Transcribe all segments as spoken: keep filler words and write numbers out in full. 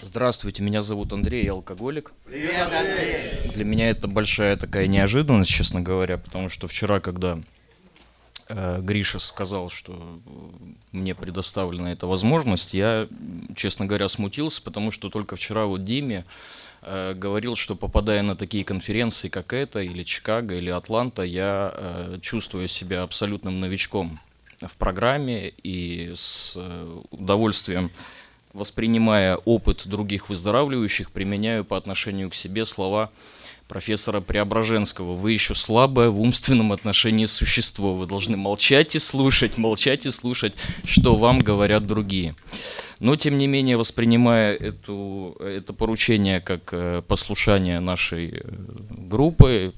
Здравствуйте, меня зовут Андрей, я алкоголик. Привет, Андрей! Для меня это большая такая неожиданность, честно говоря, потому что вчера, когда э, Гриша сказал, что мне предоставлена эта возможность, я, честно говоря, смутился, потому что только вчера вот Диме э, говорил, что попадая на такие конференции, как эта, или Чикаго, или Атланта, я э, чувствую себя абсолютным новичком в программе и с э, удовольствием, воспринимая опыт других выздоравливающих, применяю по отношению к себе слова профессора Преображенского. Вы еще слабое в умственном отношении существо. Вы должны молчать и слушать, молчать и слушать, что вам говорят другие. Но, тем не менее, воспринимая эту, это поручение как послушание нашей группы,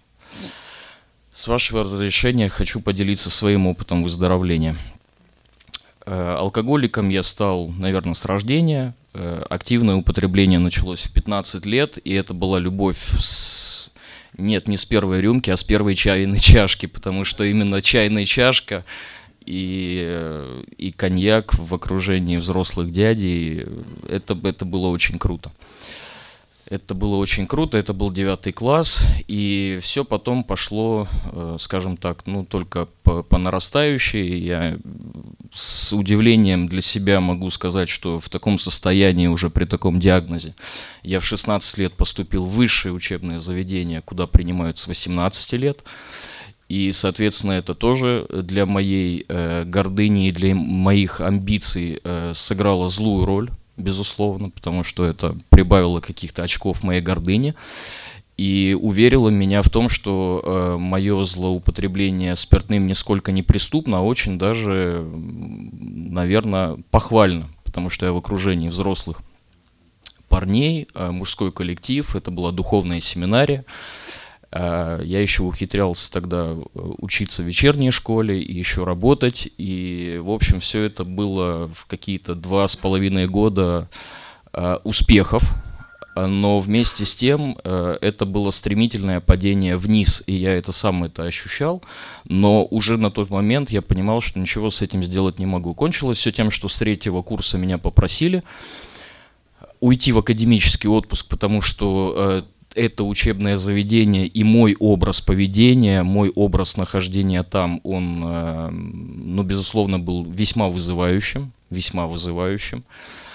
с вашего разрешения хочу поделиться своим опытом выздоровления. Алкоголиком я стал, наверное, с рождения. Активное употребление началось в пятнадцать лет, и это была любовь с... нет, не с первой рюмки, а с первой чайной чашки, потому что именно чайная чашка и, и коньяк в окружении взрослых дядей, это, это было очень круто. Это было очень круто, это был девятый класс, и все потом пошло, скажем так, ну, только по, по нарастающей. Я с удивлением для себя могу сказать, что в таком состоянии, уже при таком диагнозе, я в шестнадцать лет поступил в высшее учебное заведение, куда принимают с восемнадцати лет. И, соответственно, это тоже для моей э, гордыни и для моих амбиций э, сыграло злую роль. Безусловно, потому что это прибавило каких-то очков моей гордыне и уверило меня в том, что э, мое злоупотребление спиртным нисколько не преступно, а очень даже, наверное, похвально, потому что я в окружении взрослых парней, э, мужской коллектив, это была духовная семинария. Я еще ухитрялся тогда учиться в вечерней школе и еще работать. И, в общем, все это было в какие-то два с половиной года успехов. Но вместе с тем это было стремительное падение вниз, и я это сам это ощущал. Но уже на тот момент я понимал, что ничего с этим сделать не могу. Кончилось все тем, что с третьего курса меня попросили уйти в академический отпуск, потому что это учебное заведение и мой образ поведения, мой образ нахождения там, он, ну, безусловно, был весьма вызывающим, весьма вызывающим.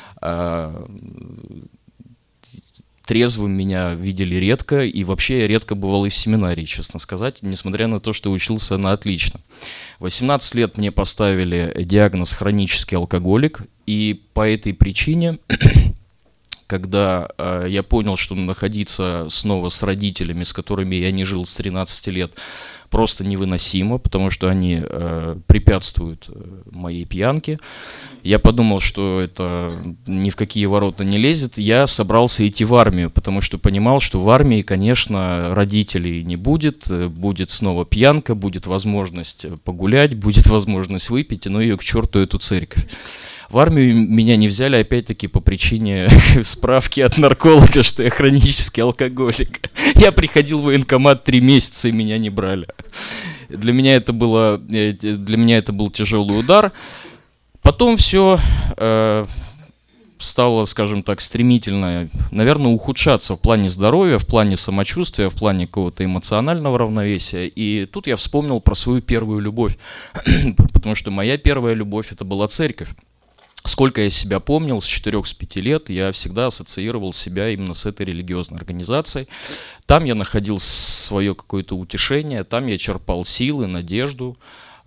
Трезвым меня видели редко, и вообще я редко бывал и в семинарии, честно сказать, несмотря на то, что учился на отлично. В восемнадцать лет мне поставили диагноз хронический алкоголик, и по этой причине... Когда э, я понял, что находиться снова с родителями, с которыми я не жил с тринадцати лет, просто невыносимо, потому что они э, препятствуют э, моей пьянке. Я подумал, что это ни в какие ворота не лезет. Я собрался идти в армию, потому что понимал, что в армии, конечно, родителей не будет, будет снова пьянка, будет возможность погулять, будет возможность выпить, но ее к черту эту церковь. В армию меня не взяли, опять-таки, по причине справки от нарколога, что я хронический алкоголик. Я приходил в военкомат три месяца, и меня не брали. Для меня это было, для меня это был тяжелый удар. Потом все э, стало, скажем так, стремительно, наверное, ухудшаться в плане здоровья, в плане самочувствия, в плане какого-то эмоционального равновесия. И тут я вспомнил про свою первую любовь, потому что моя первая любовь — это была церковь. Сколько я себя помнил, с четырёх, с пяти лет, я всегда ассоциировал себя именно с этой религиозной организацией. Там я находил свое какое-то утешение, там я черпал силы, надежду.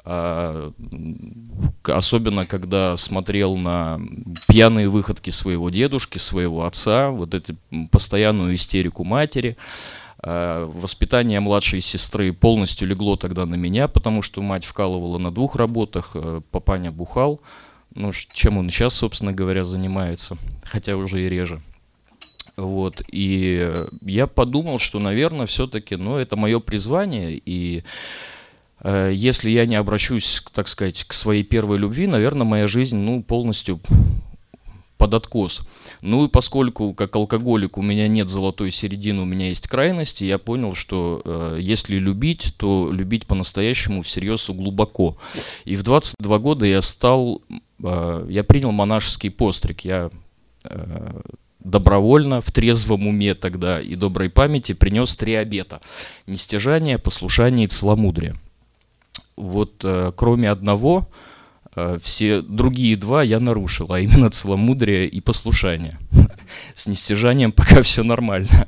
Особенно, когда смотрел на пьяные выходки своего дедушки, своего отца, вот эту постоянную истерику матери. Воспитание младшей сестры полностью легло тогда на меня, потому что мать вкалывала на двух работах, папаня бухал. Ну, чем он сейчас, собственно говоря, занимается, хотя уже и реже. Вот, и я подумал, что, наверное, все-таки, ну, это мое призвание, и э, если я не обращусь, так сказать, к своей первой любви, наверное, моя жизнь, ну, полностью под откос. Ну, и поскольку, как алкоголик, у меня нет золотой середины, у меня есть крайности, я понял, что э, если любить, то любить по-настоящему, всерьез и глубоко. И в двадцать два года я стал... Я принял монашеский постриг. Я добровольно, в трезвом уме тогда и доброй памяти принес три обета: нестяжание, послушание и целомудрие. Вот э, кроме одного, э, все другие два я нарушил, а именно целомудрие и послушание. С нестяжанием пока все нормально.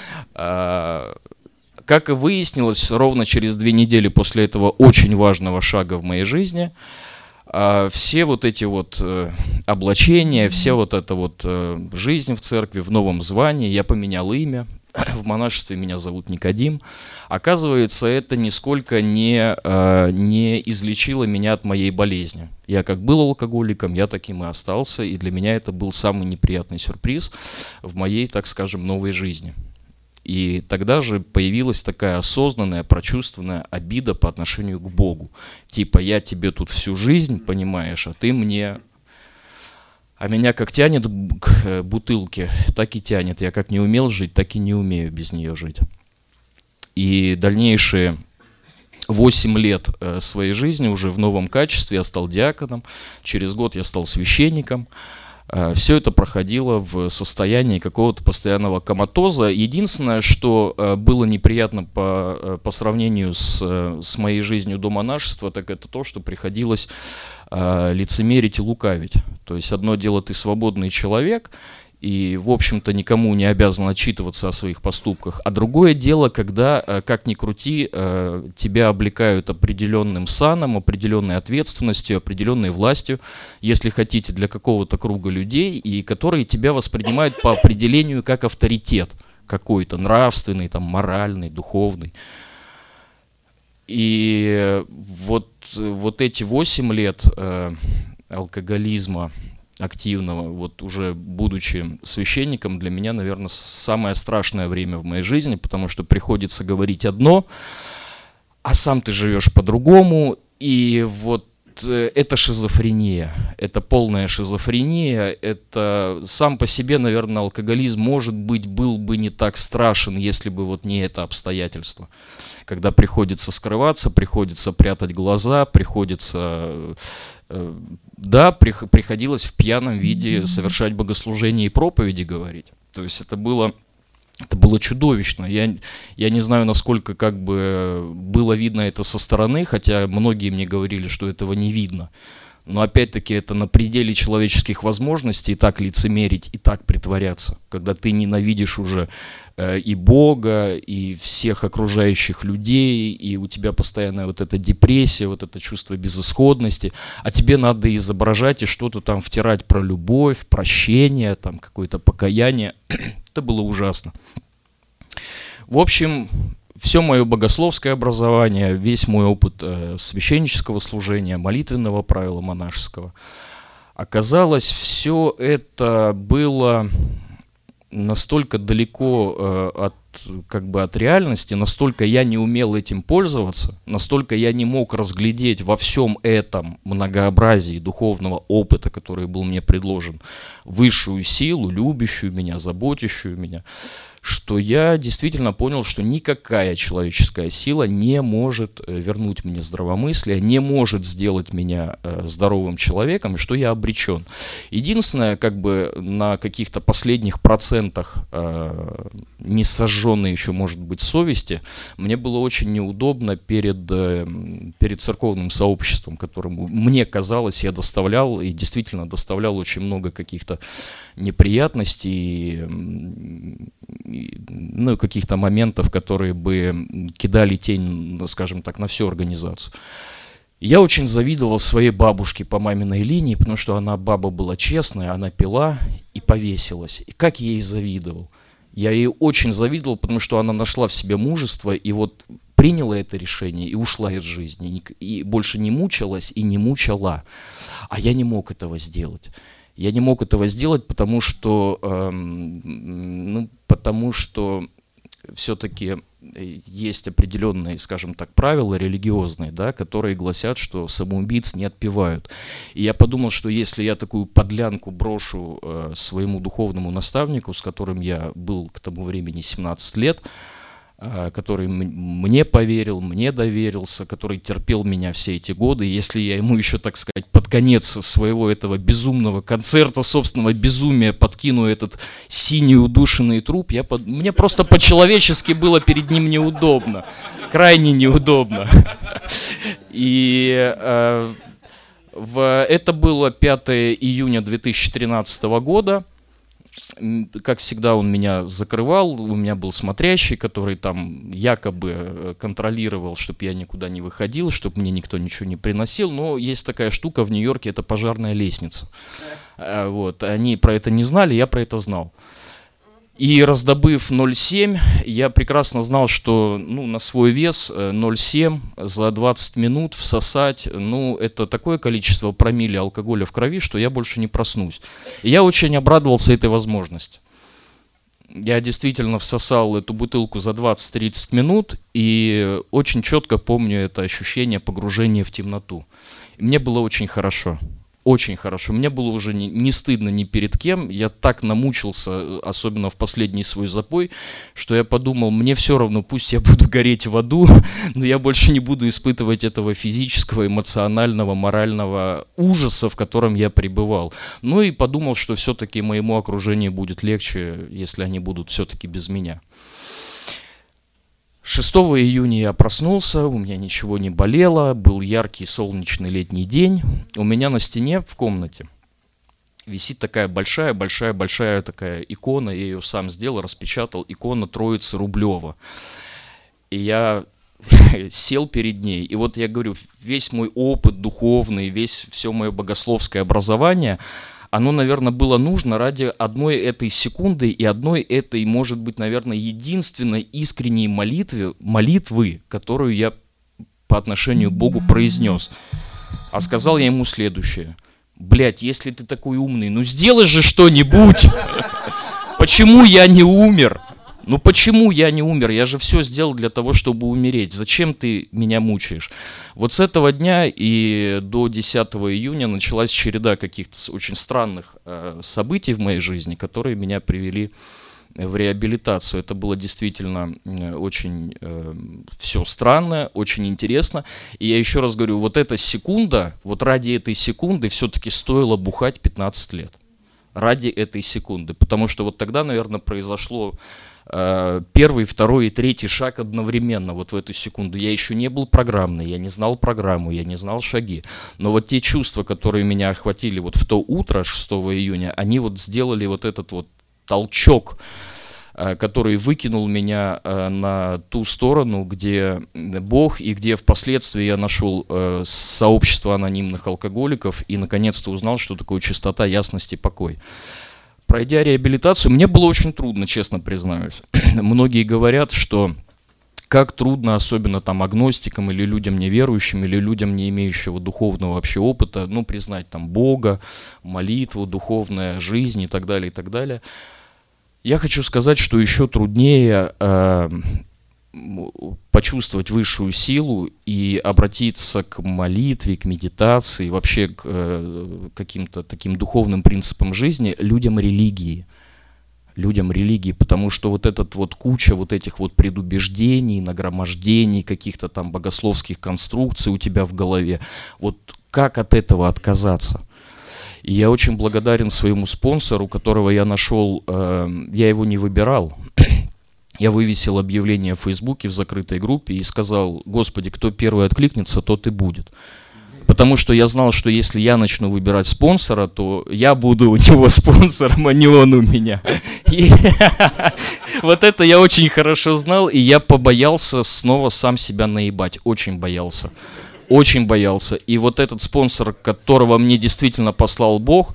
Как и выяснилось, ровно через две недели после этого очень важного шага в моей жизни, все вот эти вот облачения, все вот эта вот жизнь в церкви, в новом звании, я поменял имя, в монашестве меня зовут Никодим. Оказывается, это нисколько не, не излечило меня от моей болезни. Я как был алкоголиком, я таким и остался, и для меня это был самый неприятный сюрприз в моей, так скажем, новой жизни. И тогда же появилась такая осознанная, прочувствованная обида по отношению к Богу. Типа, я тебе тут всю жизнь, понимаешь, а ты мне... А меня как тянет к бутылке, так и тянет. Я как не умел жить, так и не умею без нее жить. И дальнейшие восемь лет своей жизни уже в новом качестве я стал диаконом. Через год я стал священником. Все это проходило в состоянии какого-то постоянного коматоза. Единственное, что было неприятно по, по сравнению с, с моей жизнью до монашества, так это то, что приходилось э, лицемерить и лукавить. То есть одно дело, ты свободный человек, и, в общем-то, никому не обязан отчитываться о своих поступках. А другое дело, когда, как ни крути, тебя облекают определенным саном, определенной ответственностью, определенной властью, если хотите, для какого-то круга людей, и которые тебя воспринимают по определению как авторитет какой-то, нравственный, там, моральный, духовный. И вот, вот эти восемь лет э, алкоголизма активного, вот уже будучи священником, для меня, наверное, самое страшное время в моей жизни, потому что приходится говорить одно, а сам ты живешь по-другому, и вот это шизофрения, это полная шизофрения, это сам по себе, наверное, алкоголизм, может быть, был бы не так страшен, если бы вот не это обстоятельство, когда приходится скрываться, приходится прятать глаза, приходится... Да, приходилось в пьяном виде совершать богослужение и проповеди говорить. То есть это было, это было чудовищно. Я, я не знаю, насколько как бы было видно это со стороны, хотя многие мне говорили, что этого не видно. Но опять-таки это на пределе человеческих возможностей и так лицемерить, и так притворяться, когда ты ненавидишь уже э, и Бога, и всех окружающих людей, и у тебя постоянная вот эта депрессия, вот это чувство безысходности, а тебе надо изображать и что-то там втирать про любовь, прощение, там какое-то покаяние. Это было ужасно. В общем... Все мое богословское образование, весь мой опыт э, священнического служения, молитвенного правила монашеского, оказалось, все это было настолько далеко э, от, как бы от реальности, настолько я не умел этим пользоваться, настолько я не мог разглядеть во всем этом многообразии духовного опыта, который был мне предложен, высшую силу, любящую меня, заботящую меня, что я действительно понял, что никакая человеческая сила не может вернуть мне здравомыслие, не может сделать меня здоровым человеком, и что я обречен. Единственное, как бы на каких-то последних процентах э, не сожженной еще, может быть, совести, мне было очень неудобно перед, э, перед церковным сообществом, которому, мне казалось, я доставлял, и действительно доставлял очень много каких-то неприятностей, ну, каких-то моментов, которые бы кидали тень, скажем так, на всю организацию. Я очень завидовал своей бабушке по маминой линии, потому что она, баба была честная, она пила и повесилась. И как я ей завидовал. Я ей очень завидовал, потому что она нашла в себе мужество и вот приняла это решение и ушла из жизни. И больше не мучилась и не мучала. А я не мог этого сделать. Я не мог этого сделать, потому что, эм, ну, потому что все-таки есть определенные, скажем так, правила религиозные, да, которые гласят, что самоубийц не отпевают. И я подумал, что если я такую подлянку брошу э, своему духовному наставнику, с которым я был к тому времени семнадцать лет, который мне поверил, мне доверился, который терпел меня все эти годы. Если я ему еще, так сказать, под конец своего этого безумного концерта, собственного безумия подкину этот синий удушенный труп, я под... мне просто по-человечески было перед ним неудобно, крайне неудобно. И э, в... это было пятое июня две тысячи тринадцатого года. Как всегда, он меня закрывал, у меня был смотрящий, который там якобы контролировал, чтобы я никуда не выходил, чтобы мне никто ничего не приносил. Но есть такая штука в Нью-Йорке, это пожарная лестница. Вот. Они про это не знали, я про это знал. И раздобыв ноль семь, я прекрасно знал, что ну, на свой вес ноль семь за двадцать минут всосать, ну, это такое количество промилле алкоголя в крови, что я больше не проснусь. И я очень обрадовался этой возможности. Я действительно всосал эту бутылку за двадцать-тридцать минут и очень четко помню это ощущение погружения в темноту. И мне было очень хорошо. Очень хорошо. Мне было уже не, не стыдно ни перед кем. Я так намучился, особенно в последний свой запой, что я подумал, мне все равно, пусть я буду гореть в аду, но я больше не буду испытывать этого физического, эмоционального, морального ужаса, в котором я пребывал. Ну и подумал, что все-таки моему окружению будет легче, если они будут все-таки без меня. шестого июня я проснулся, у меня ничего не болело, был яркий солнечный летний день. У меня на стене в комнате висит такая большая-большая-большая такая икона, я ее сам сделал, распечатал, икона Троицы Рублева. И я сел перед ней, и вот я говорю, весь мой опыт духовный, весь, все мое богословское образование, оно, наверное, было нужно ради одной этой секунды и одной этой, может быть, наверное, единственной искренней молитвы, молитвы, которую я по отношению к Богу произнес. А сказал я ему следующее. Блядь, если ты такой умный, ну сделай же что-нибудь. Почему я не умер? Ну почему я не умер? Я же все сделал для того, чтобы умереть. Зачем ты меня мучаешь? Вот с этого дня и до десятого июня началась череда каких-то очень странных э, событий в моей жизни, которые меня привели в реабилитацию. Это было действительно э, очень э, все странно, очень интересно. И я еще раз говорю, вот эта секунда, вот ради этой секунды все-таки стоило бухать пятнадцать лет. Ради этой секунды. Потому что вот тогда, наверное, произошло первый, второй и третий шаг одновременно, вот в эту секунду. Я еще не был программный, я не знал программу, я не знал шаги. Но вот те чувства, которые меня охватили вот в то утро, шестого июня, они вот сделали вот этот вот толчок, который выкинул меня на ту сторону, где Бог, и где впоследствии я нашел сообщество анонимных алкоголиков и наконец-то узнал, что такое чистота, ясность и покой. Пройдя реабилитацию, мне было очень трудно, честно признаюсь. Многие говорят, что как трудно, особенно там агностикам или людям неверующим, или людям, не имеющим духовного вообще опыта, ну, признать там Бога, молитву, духовная жизнь и так далее, и так далее. Я хочу сказать, что еще труднее э, почувствовать высшую силу и обратиться к молитве, к медитации, вообще к э, каким-то таким духовным принципам жизни людям религии. Людям религии, потому что вот этот вот куча вот этих вот предубеждений, нагромождений, каких-то там богословских конструкций у тебя в голове, вот как от этого отказаться? И я очень благодарен своему спонсору, которого я нашел, э, я его не выбирал. Я вывесил объявление в Фейсбуке в закрытой группе и сказал: Господи, кто первый откликнется, тот и будет. Потому что я знал, что если я начну выбирать спонсора, то я буду у него спонсором, а не он у меня. И вот это я очень хорошо знал, и я побоялся снова сам себя наебать. Очень боялся. Очень боялся. И вот этот спонсор, которого мне действительно послал Бог,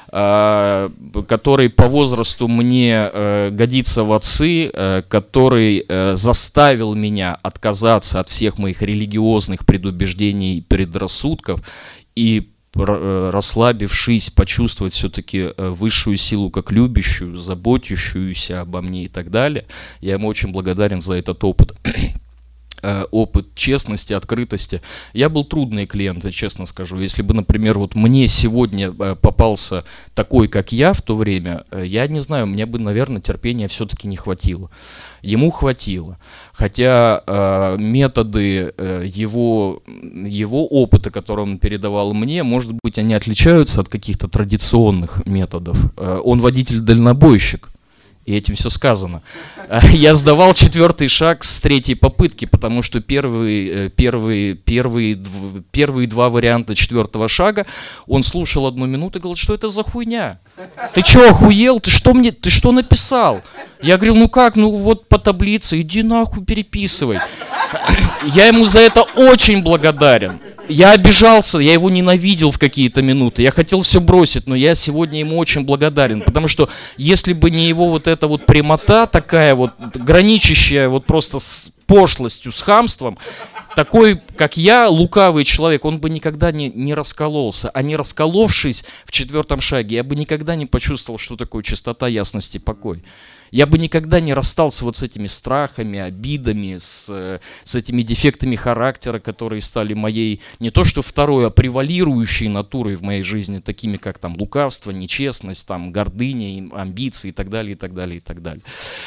который по возрасту мне э, годится в отцы, э, который э, заставил меня отказаться от всех моих религиозных предубеждений и предрассудков и, э, расслабившись, почувствовать все-таки э, высшую силу как любящую, заботящуюся обо мне и так далее. Я ему очень благодарен за этот опыт. опыт честности, открытости. Я был трудный клиент, я честно скажу. Если бы, например, вот мне сегодня попался такой, как я в то время, я не знаю, мне бы, наверное, терпения все-таки не хватило. Ему хватило. Хотя э, методы э, его, его опыта, который он передавал мне, может быть, они отличаются от каких-то традиционных методов. Э, он водитель-дальнобойщик. И этим все сказано. Я сдавал четвертый шаг с третьей попытки, потому что первые, первые, первые, первые два варианта четвертого шага он слушал одну минуту и говорил, что это за хуйня? Ты что, охуел? Ты что мне, ты что написал? Я говорил, ну как, ну вот по таблице, иди нахуй переписывай. Я ему за это очень благодарен. Я обижался, я его ненавидел в какие-то минуты, я хотел все бросить, но я сегодня ему очень благодарен, потому что если бы не его вот эта вот прямота такая вот, граничащая вот просто с пошлостью, с хамством, такой, как я, лукавый человек, он бы никогда не, не раскололся, а не расколовшись в четвертом шаге, я бы никогда не почувствовал, что такое чистота, ясность и покой. Я бы никогда не расстался вот с этими страхами, обидами, с, с этими дефектами характера, которые стали моей, не то что второй, а превалирующей натурой в моей жизни, такими как там лукавство, нечестность, там, гордыня, амбиции и так далее, и так далее, и так далее.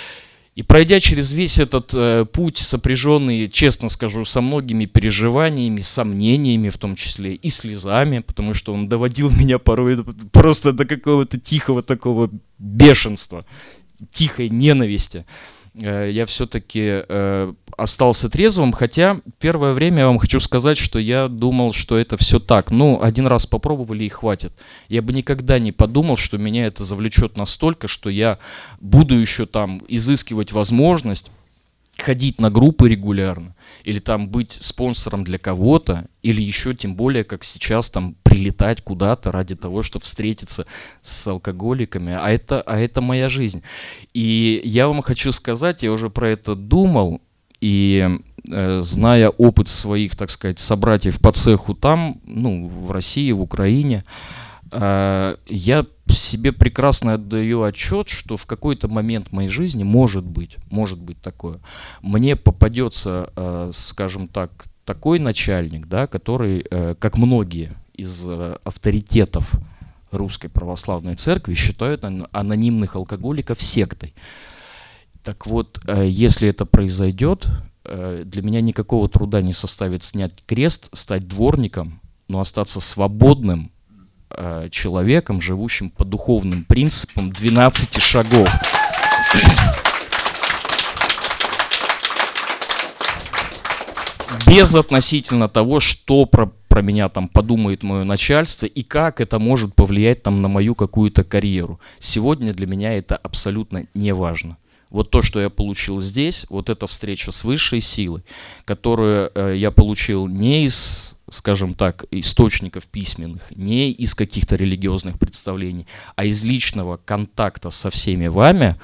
И пройдя через весь этот э, путь, сопряженный, честно скажу, со многими переживаниями, сомнениями, в том числе и слезами, потому что он доводил меня порой просто до какого-то тихого такого бешенства, тихой ненависти, я все-таки э, остался трезвым, хотя первое время я вам хочу сказать, что я думал, что это все так. Ну, один раз попробовали и хватит. Я бы никогда не подумал, что меня это завлечет настолько, что я буду еще там изыскивать возможность ходить на группы регулярно, или там быть спонсором для кого-то, или еще тем более, как сейчас, там прилетать куда-то ради того, чтобы встретиться с алкоголиками, а это, а это моя жизнь. И я вам хочу сказать, я уже про это думал, и э, зная опыт своих, так сказать, собратьев по цеху там, ну, в России, в Украине, э, я себе прекрасно отдаю отчет, что в какой-то момент моей жизни может быть, может быть такое, мне попадется, э, скажем так, такой начальник, да, который, э, как многие из э, авторитетов Русской Православной Церкви, считают анонимных алкоголиков сектой. Так вот, э, если это произойдет, э, для меня никакого труда не составит снять крест, стать дворником, но остаться свободным человеком, живущим по духовным принципам двенадцати шагов. Без относительно того, что про, про меня там подумает мое начальство и как это может повлиять там на мою какую-то карьеру. Сегодня для меня это абсолютно не важно. Вот то, что я получил здесь, вот эта встреча с высшей силой, которую э, я получил не из, скажем так, источников письменных, не из каких-то религиозных представлений, а из личного контакта со всеми вами,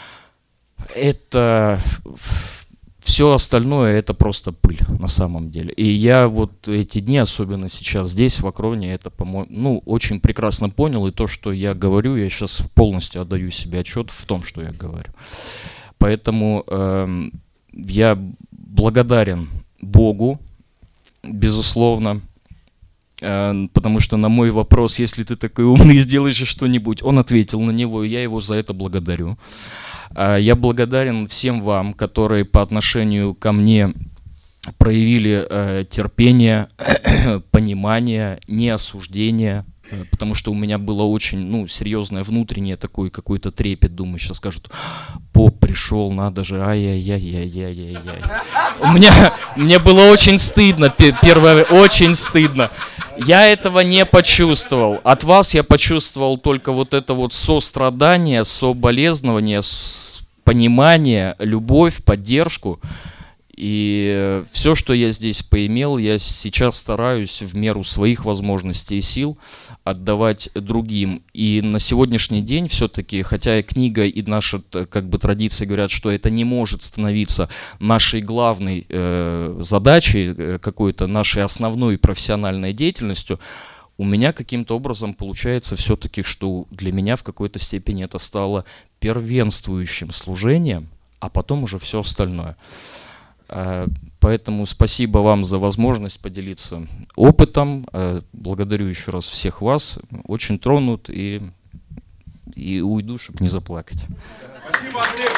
это все остальное, это просто пыль на самом деле. И я вот эти дни, особенно сейчас здесь, в Акроне, это, по-моему, ну, очень прекрасно понял, и то, что я говорю, я сейчас полностью отдаю себе отчет в том, что я говорю. Поэтому э, я благодарен Богу, безусловно, э, потому что на мой вопрос, если ты такой умный, сделаешь что-нибудь, он ответил на него, и я его за это благодарю. Э, я благодарен всем вам, которые по отношению ко мне проявили э, терпение, понимание, не осуждение, э, потому что у меня было очень, ну, серьезное внутреннее такой какой-то трепет, думаю, сейчас скажут, поп пришел, надо же, ай-яй-яй-яй-яй-яй. У меня, мне было очень стыдно, первое, очень стыдно. Я этого не почувствовал. От вас я почувствовал только вот это вот сострадание, соболезнование, понимание, любовь, поддержку. И все, что я здесь поимел, я сейчас стараюсь в меру своих возможностей и сил отдавать другим. И на сегодняшний день все-таки, хотя и книга, и наши как бы традиции говорят, что это не может становиться нашей главной э, задачей, э, какой-то нашей основной профессиональной деятельностью, у меня каким-то образом получается все-таки, что для меня в какой-то степени это стало первенствующим служением, а потом уже все остальное. Поэтому спасибо вам за возможность поделиться опытом. Благодарю еще раз всех вас. Очень тронут и, и уйду, чтобы не заплакать. Спасибо, Андрей.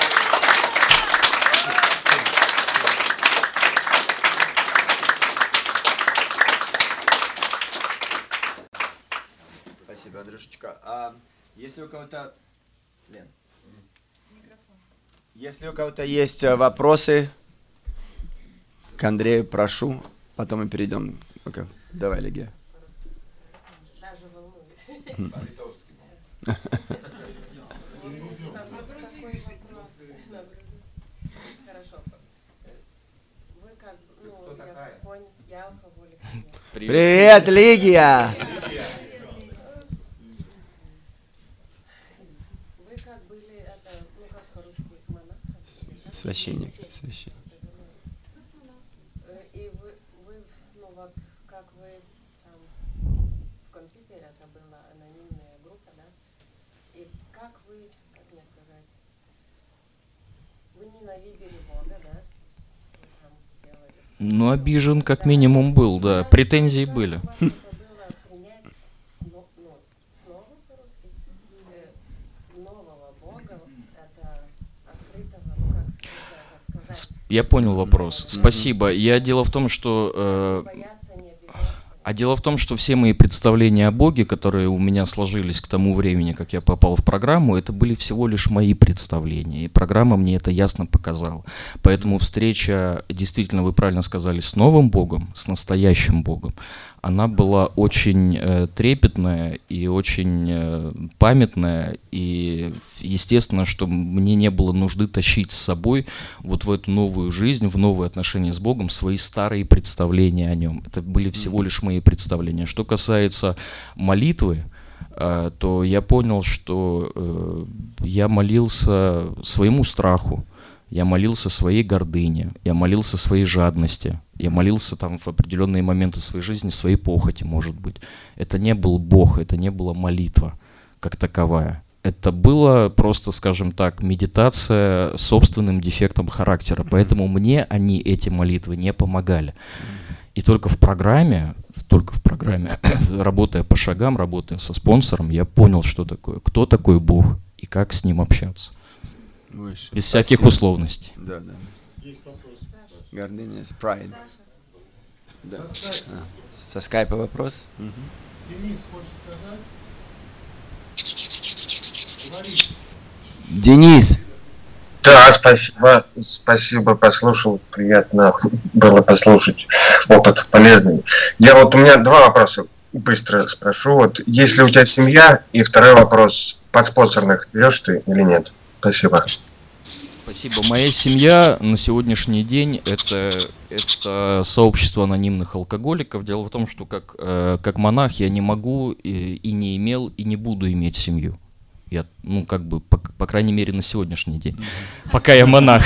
Спасибо, Андрюшечка. А если у кого-то... Лен. Если у кого-то есть вопросы к Андрею, прошу. Потом мы перейдем. Okay. Давай, Легия. Даже волнуюсь. Хорошо. Вы как, ну, я понял, я алкоголик. Привет, Легия! Вы как были, это, ну как по-русски, монах? Священник. Священник. И вы, вы, ну вот, как вы там в компьютере, это была анонимная группа, да? И как вы, как мне сказать, вы ненавидели Бога, да? Вы там делали... Ну, обижен как минимум был, да. Претензии были. Это было принять сно, ну, снова по-русски, э, нового Бога, это открытого, ну как, как сказать, С- Я понял вопрос. Спасибо. Я дело в том, что э, бояться, не обижаться. А дело в том, что все мои представления о Боге, которые у меня сложились к тому времени, как я попал в программу, это были всего лишь мои представления. И программа мне это ясно показала. Поэтому встреча, действительно, вы правильно сказали, с новым Богом, с настоящим Богом, она была очень э, трепетная и очень э, памятная. И естественно, что мне не было нужды тащить с собой вот в эту новую жизнь, в новые отношения с Богом свои старые представления о нем. Это были всего лишь мои представления. Что касается молитвы, э, то я понял, что э, я молился своему страху, я молился своей гордыне, я молился своей жадности, я молился там в определенные моменты своей жизни, своей похоти, может быть. Это не был Бог, это не была молитва как таковая. Это было просто, скажем так, медитация с собственным дефектом характера. Поэтому мне они, эти молитвы, не помогали. И только в программе, только в программе, работая по шагам, работая со спонсором, я понял, что такое, кто такой Бог и как с ним общаться. Выше. Без всяких Спасибо. условностей. Да, да. Есть вопрос. Гордыня, pride. Да. Со скайпа. А, со скайпа вопрос? Мгм. Денис хочет сказать? Говори. Денис! Да, спасибо, спасибо, послушал, приятно было послушать, опыт полезный. Я вот, у меня два вопроса, быстро спрошу. Вот, есть ли у тебя семья? И второй вопрос, подспонсорных берешь ты или нет? Спасибо. Спасибо. Моя семья на сегодняшний день это, это сообщество анонимных алкоголиков. Дело в том, что как, э, как монах я не могу и, и не имел, и не буду иметь семью. Я, ну, как бы, по, по крайней мере, на сегодняшний день. Пока я монах.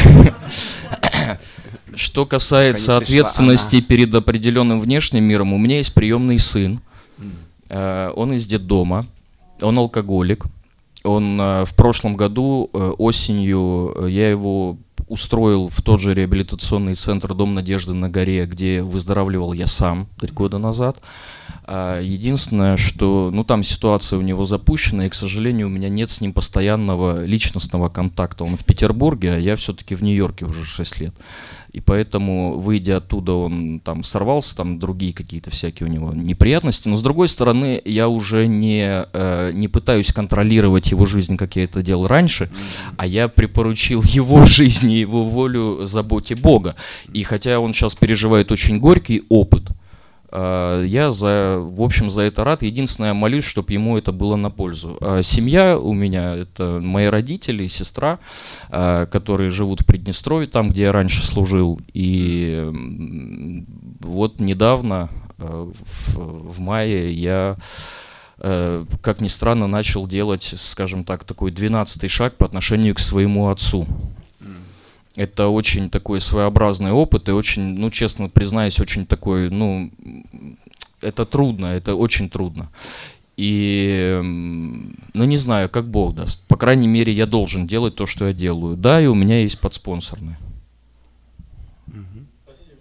Что касается ответственности перед определенным внешним миром, у меня есть приемный сын. Э, он из детдома. Он алкоголик. Он э, в прошлом году э, осенью э, я его устроил в тот же реабилитационный центр «Дом надежды» на горе, где выздоравливал я сам три года назад. А, единственное, что ну, там ситуация у него запущена, и, к сожалению, у меня нет с ним постоянного личностного контакта. Он в Петербурге, а я все-таки в Нью-Йорке уже шесть лет. И поэтому, выйдя оттуда, он там сорвался, там другие какие-то всякие у него неприятности. Но, с другой стороны, я уже не, э, не пытаюсь контролировать его жизнь, как я это делал раньше, mm-hmm. а я припоручил его жизни, его волю заботе Бога. И хотя он сейчас переживает очень горький опыт, э, я, за, в общем, за это рад. Единственное, я молюсь, чтобы ему это было на пользу. А семья у меня — это мои родители и сестра, э, которые живут в Приднестровье, там, где я раньше служил. И вот недавно, э, в, в мае, я, э, как ни странно, начал делать, скажем так, такой двенадцатый шаг по отношению к своему отцу. Это очень такой своеобразный опыт и очень, ну, честно признаюсь, очень такой, ну, это трудно, это очень трудно. И, ну, не знаю, как Бог даст. По крайней мере, я должен делать то, что я делаю. Да, и у меня есть подспонсорные.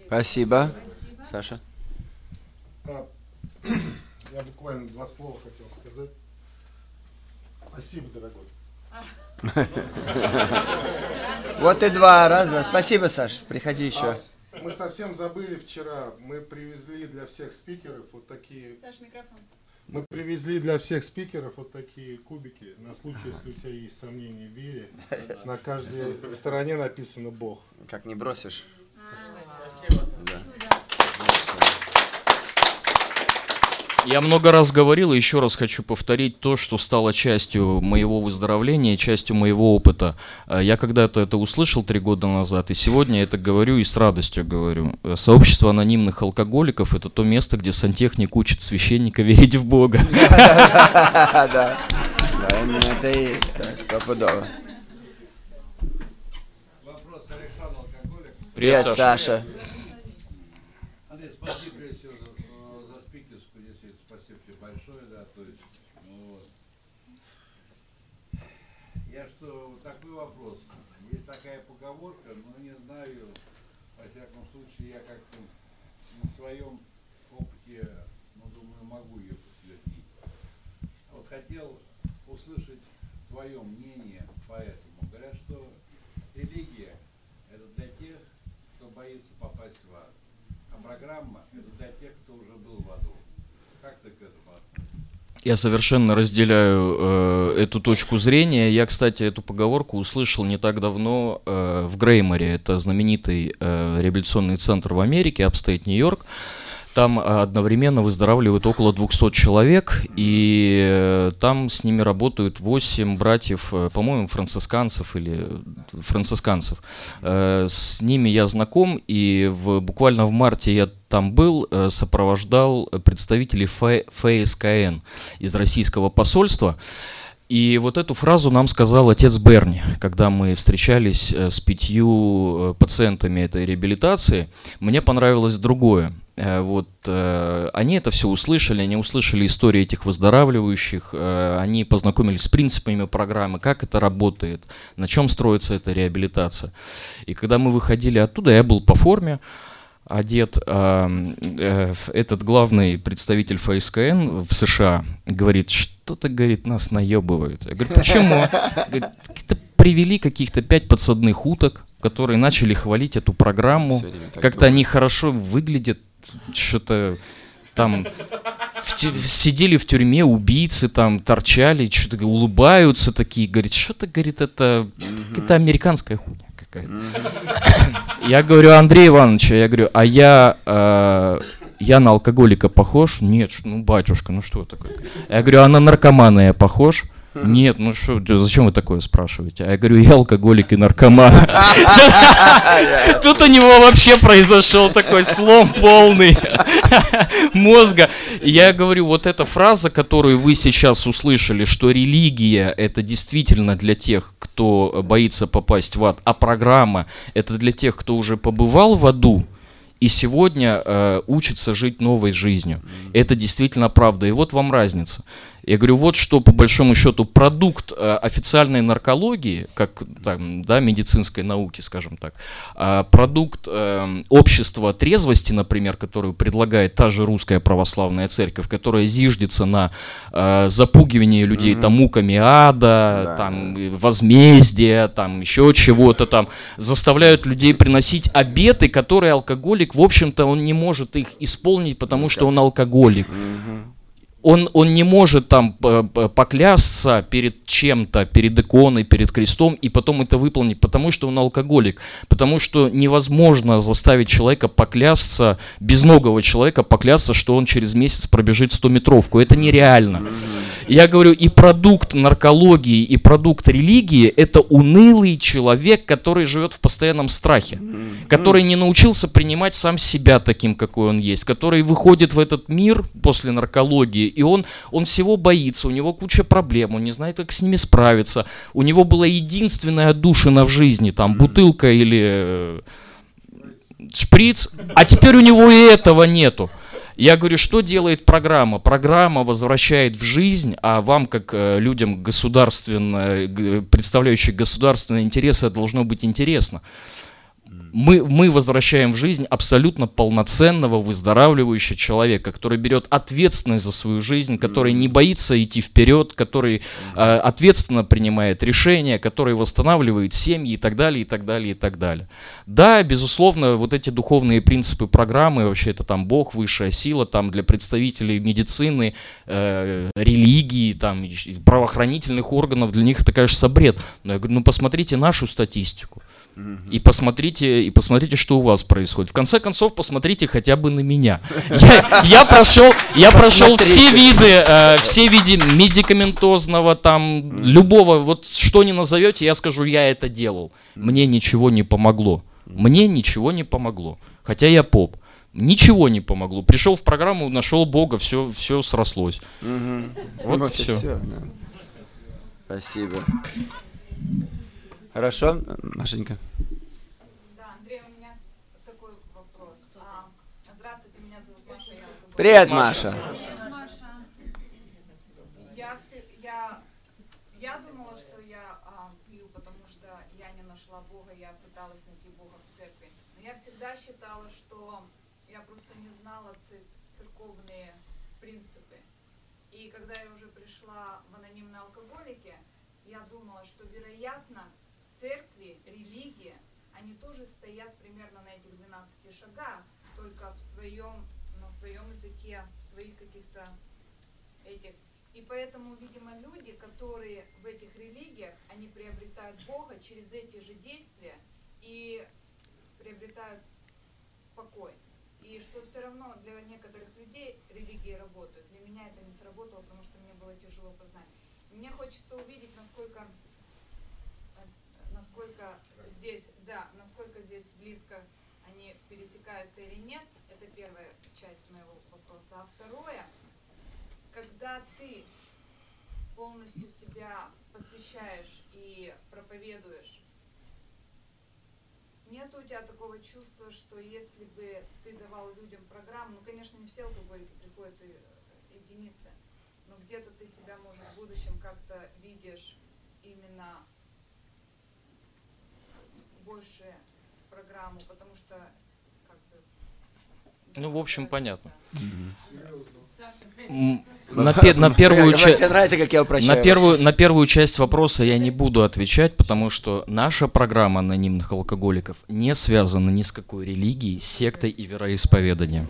Спасибо. Саша? А, Я буквально два слова хотел сказать. Спасибо, дорогой. Вот и два раза. Спасибо, Саш. Приходи еще. Мы совсем забыли вчера, мы привезли для всех спикеров вот такие... Саш, микрофон. Мы привезли для всех спикеров вот такие кубики, на случай, если у тебя есть сомнения в вере. На каждой стороне написано «Бог». Как не бросишь. Я много раз говорил, и еще раз хочу повторить то, что стало частью моего выздоровления, частью моего опыта. Я когда-то это услышал три года назад, и сегодня я это говорю и с радостью говорю. Сообщество анонимных алкоголиков – это то место, где сантехник учит священника верить в Бога. Да, да, именно это и есть, стопудово. Вопрос Александр Алкоголик. Привет, Саша. Андрей, спасибо прежде всего за, за спикерскую, действительно, спасибо тебе большое, да, то есть, ну, вот. Я что, такой вопрос, есть такая поговорка, но не знаю, во всяком случае, я как-то на своем опыте, ну, думаю, могу ее подтвердить. Вот хотел услышать твое мнение по этому. Говорят, что религия – это для тех, кто боится попасть в ад. А программа – это для тех, кто уже был в аду. Как ты к этому относишься? Я совершенно разделяю э, эту точку зрения. Я, кстати, эту поговорку услышал не так давно э, в Грейморе. Это знаменитый э, реабилитационный центр в Америке, апстейт Нью-Йорк. Там одновременно выздоравливают около двухсот человек, и э, там с ними работают восемь братьев, э, по-моему, францисканцев или францисканцев. Э, с ними я знаком, и в, буквально в марте я там был, э, сопровождал представителей эф эс ка эн из российского посольства. И вот эту фразу нам сказал отец Берни, когда мы встречались с пятью пациентами этой реабилитации. Мне понравилось другое. Вот, они это все услышали, они услышали истории этих выздоравливающих, они познакомились с принципами программы, как это работает, на чем строится эта реабилитация. И когда мы выходили оттуда, я был по форме одет, этот главный представитель эф эс ка эн в США говорит, что-то, говорит, нас наебывают. Я говорю, почему? Говорит, привели каких-то пять подсадных уток, которые начали хвалить эту программу, как-то они хорошо выглядят, что-то там в, сидели в тюрьме убийцы, там торчали, что-то улыбаются такие, говорит, что-то, говорит, это какая-то американская хуйня какая-то. Я говорю, Андрей Иванович, я говорю, а я, э, я на алкоголика похож? Нет, ну батюшка, ну что такое? Я говорю, а на наркомана я похож? Нет, ну что, зачем вы такое спрашиваете? А я говорю, я алкоголик и наркоман. Тут у него вообще произошел такой слом полный мозга. И я говорю, вот эта фраза, которую вы сейчас услышали, что религия — это действительно для тех, кто боится попасть в ад, а программа — это для тех, кто уже побывал в аду и сегодня э, учится жить новой жизнью. Это действительно правда. И вот вам разница. Я говорю, вот что по большому счету продукт э, официальной наркологии, как там, да, медицинской науки, скажем так, э, продукт э, общества трезвости, например, которую предлагает та же русская православная церковь, которая зиждется на э, запугивании людей mm-hmm. там муками ада, да. там возмездия, там еще чего-то там, заставляют людей приносить обеты, которые алкоголик, в общем-то, он не может их исполнить, потому mm-hmm. что он алкоголик. Mm-hmm. Он, он не может там поклясться перед чем-то, перед иконой, перед крестом, и потом это выполнить, потому что он алкоголик. Потому что невозможно заставить человека поклясться, безногого человека поклясться, что он через месяц пробежит стометровку. Это нереально. Я говорю, и продукт наркологии, и продукт религии – это унылый человек, который живет в постоянном страхе, который не научился принимать сам себя таким, какой он есть, который выходит в этот мир после наркологии, и он, он всего боится, у него куча проблем, он не знает, как с ними справиться. У него была единственная отдушина в жизни, там бутылка или шприц, а теперь у него и этого нету. Я говорю, что делает программа? Программа возвращает в жизнь, а вам, как э, людям, государственно, представляющих государственные интересы, должно быть интересно. Мы, мы возвращаем в жизнь абсолютно полноценного, выздоравливающего человека, который берет ответственность за свою жизнь, который не боится идти вперед, который э, ответственно принимает решения, который восстанавливает семьи и так далее, и так далее, и так далее. Да, безусловно, вот эти духовные принципы программы, вообще это там Бог, высшая сила, там для представителей медицины, э, религии, там, правоохранительных органов, для них это, конечно, бред. Но я говорю, ну посмотрите нашу статистику. И посмотрите, и посмотрите, что у вас происходит. В конце концов, посмотрите хотя бы на меня. Я, я прошел, я прошел все виды, э, все виды медикаментозного, там, любого, вот что ни назовете, я скажу, я это делал. Мне ничего не помогло. Мне ничего не помогло. Хотя я поп. Ничего не помогло. Пришел в программу, нашел Бога, все, все срослось. Угу. Вот, Вот и все. все, да. Спасибо. Хорошо, Машенька. Да, Андрей, у меня такой вопрос. А, здравствуйте, меня зовут Маша. Я Привет, Маша. Маша. Я, все, я, я думала, что я а, пью, потому что я не нашла Бога, я пыталась найти Бога в церкви. Но я всегда считала, что я просто не знала цер- церковные принципы. И когда я уже пришла в анонимные алкоголики, я думала, что, вероятно, церкви, религия, они тоже стоят примерно на этих двенадцати шагах, только в своем, на своем языке, в своих каких-то этих. И поэтому, видимо, люди, которые в этих религиях, они приобретают Бога через эти же действия и приобретают покой. И что все равно для некоторых людей религии работают. Для меня это не сработало, потому что мне было тяжело познать. Мне хочется увидеть, насколько насколько здесь, да, насколько здесь близко они пересекаются или нет, это первая часть моего вопроса. А второе, когда ты полностью себя посвящаешь и проповедуешь, нет у тебя такого чувства, что если бы ты давал людям программу, ну, конечно, не все алкоголики приходят и единицы, но где-то ты себя, может, в будущем как-то видишь именно больше программу, потому что как бы... Ну, в общем, понятно. М- На, пе- на первую Тебе часть... нравится, как я На упрощаю? первую, на первую часть вопроса я не буду отвечать, потому что наша программа анонимных алкоголиков не связана ни с какой религией, сектой и вероисповеданием.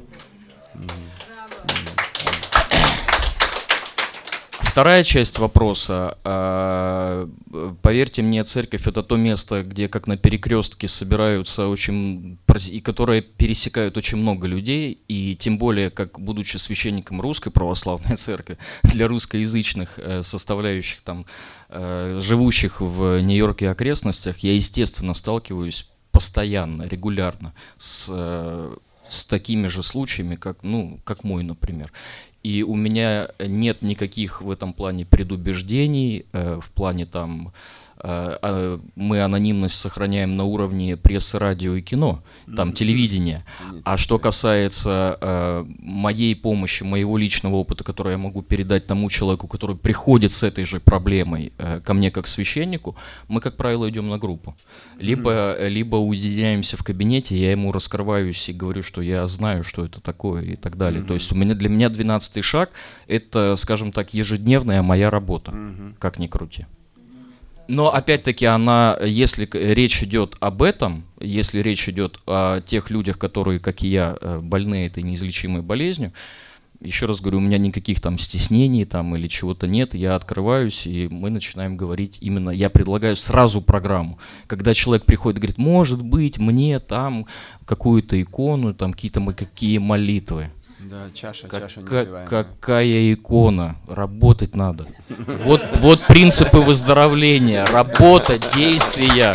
Вторая часть вопроса. А, поверьте мне, церковь — это то место, где как на перекрестке собираются очень... и которое пересекают очень много людей, и тем более, как будучи священником Русской Православной Церкви, для русскоязычных э, составляющих там, э, живущих в Нью-Йорке и окрестностях, я, естественно, сталкиваюсь постоянно, регулярно с, э, с такими же случаями, как, ну, как мой, например. И у меня нет никаких в этом плане предубеждений, э, в плане там, э, э, мы анонимность сохраняем на уровне прессы, радио и кино, там, mm-hmm. телевидения. А что касается э, моей помощи, моего личного опыта, который я могу передать тому человеку, который приходит с этой же проблемой э, ко мне как священнику, мы, как правило, идем на группу. Либо, mm-hmm. либо уединяемся в кабинете, я ему раскрываюсь и говорю, что я знаю, что это такое и так далее. Mm-hmm. То есть у меня, для меня двенадцатый шаг — это, скажем так, ежедневная моя работа, mm-hmm. как ни крути. Но опять-таки она, если речь идет об этом, если речь идет о тех людях, которые, как и я, больны этой неизлечимой болезнью, еще раз говорю, у меня никаких там стеснений там или чего-то нет, я открываюсь, и мы начинаем говорить именно, я предлагаю сразу программу. Когда человек приходит и говорит, может быть, мне там какую-то икону, там какие-то мы какие молитвы. Да, чаша, как, чаша как, какая икона, работать надо. Вот, вот принципы выздоровления, работа, действия.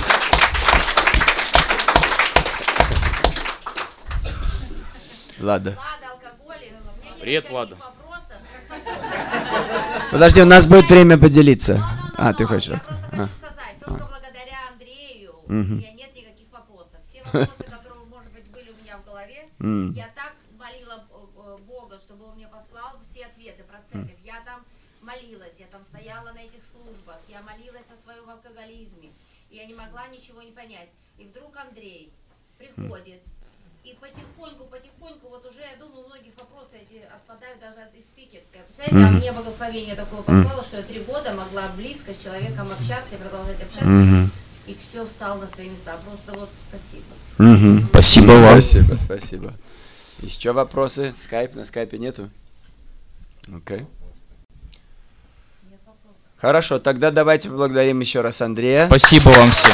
Влада. Привет, Влада. Подожди, у нас будет время поделиться. Но, но, но, а, ты но, хочешь? Я просто а. хочу сказать, только а. благодаря Андрею угу. у меня нет никаких вопросов. Все вопросы, которые, может быть, были у меня в голове, mm. я так молила Бога, чтобы Он мне послал все ответы про церковь. Mm. Я там молилась, я там стояла на этих службах, я молилась о своем алкоголизме, и я не могла ничего не понять. и вдруг Андрей приходит, и потихоньку, потихоньку, вот уже, я думаю, у многих вопросы эти отпадают даже от из спикерской. Представляете, а мне благословение такое послало, что я три года могла близко с человеком общаться и продолжать общаться, и все встало на свои места. Просто вот спасибо. Мгм. Спасибо вам. Спасибо, спасибо. Еще вопросы? Скайп, на скайпе нету? Окей. Нет вопросов. Хорошо, тогда давайте поблагодарим еще раз Андрея. Спасибо вам всем.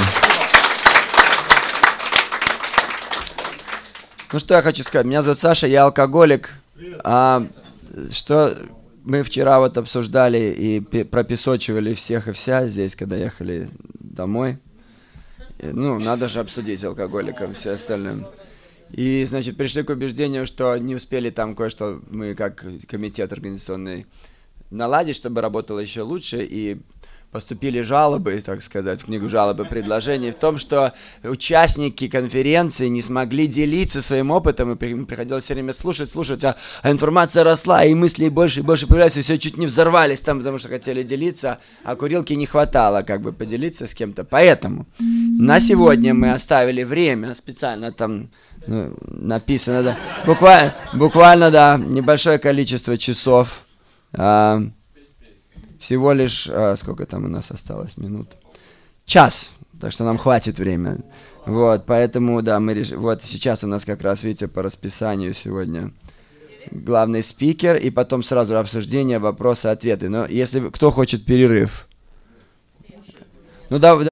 Ну что я хочу сказать, меня зовут Саша, я алкоголик. А, что мы вчера вот обсуждали и пи- пропесочивали всех и вся здесь, когда ехали домой. И, ну, надо же обсудить алкоголикам все остальным. И, значит, пришли к убеждению, что не успели там кое-что, мы как комитет организационный, наладить, чтобы работало еще лучше, и поступили жалобы, так сказать, в книгу жалобы предложений в том, что участники конференции не смогли делиться своим опытом, и при- им приходилось все время слушать, слушать, а, а информация росла, и мысли больше и больше появлялись, и все чуть не взорвались там, потому что хотели делиться, а курилки не хватало, как бы, поделиться с кем-то. Поэтому на сегодня мы оставили время, специально там ну, написано, да, буквально, буквально, да, небольшое количество часов, а, всего лишь, а, сколько там у нас осталось минут? Час, так что нам хватит времени. Вот, поэтому, да, мы решили, вот сейчас у нас как раз, видите, по расписанию сегодня главный спикер, и потом сразу обсуждение, вопросы, ответы. Но если кто хочет перерыв? Ну да.